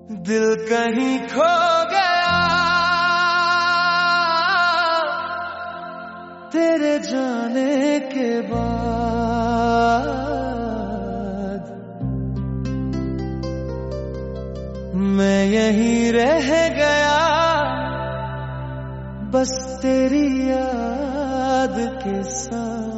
दिल कहीं खो गया तेरे जाने के बाद। मैं यहीं रह गया बस तेरी याद के साथ।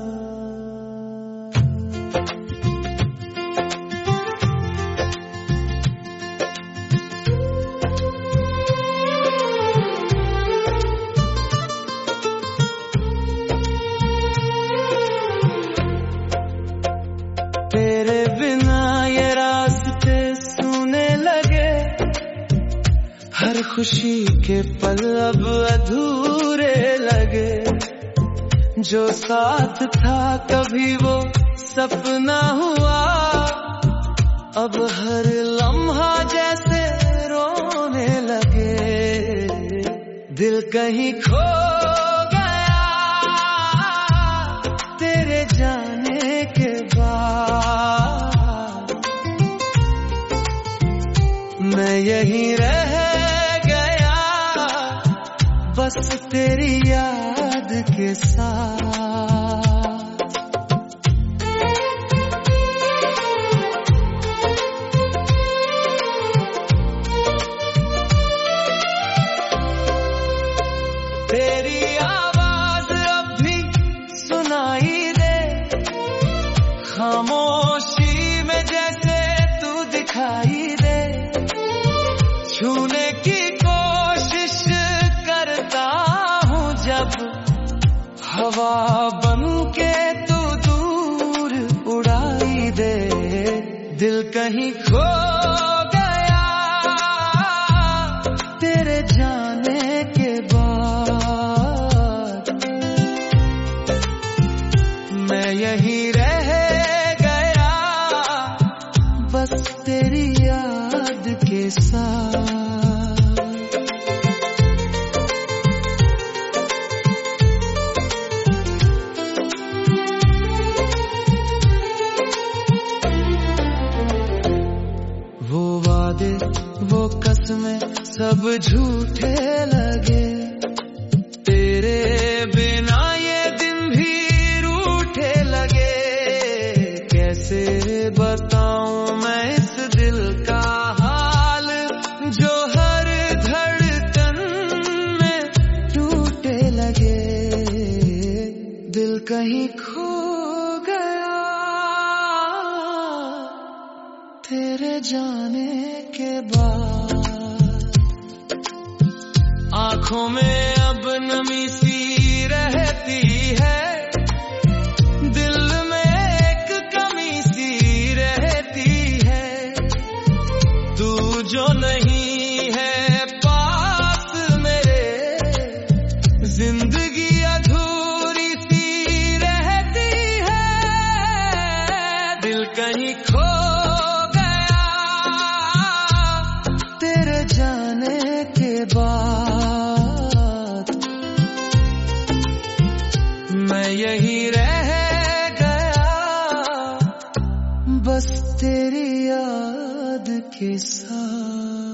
तेरे बिना ये रास्ते सूने लगे, हर खुशी के पल अब अधूरे लगे। जो साथ था कभी वो सपना हुआ, अब हर लम्हा जैसे रोने लगे। दिल कहीं खो गया तेरे जाने के बाद। मैं यहीं रह गया बस तेरी याद के साथ। तेरी आवाज अब भी सुनाई दे, खामोशी में जैसे तू दिखाई दे। छूने की कोशिश करता हूँ जब, हवा बन के तू दूर उड़ाई दे। दिल कहीं खो गया तेरे जाने के बाद। मैं यहीं रह गया बस तेरी याद के साथ। वो वादे वो कसमें सब झूठे लगे, तेरे बिना ये दिन भी रूठे लगे। कैसे बताऊं मैं इस दिल का हाल, जो हर धड़कन में टूटे लगे। दिल कहीं खो गया तेरे जाने के बाद। आंखों में अब नमी सी रहती है, दिल में एक कमी सी रहती है। तू जो नहीं है पास मेरे, जिंदगी अधूरी सी रहती है। दिल कहीं खो जाने के बाद। मैं यहीं रह गया बस तेरी याद के साथ।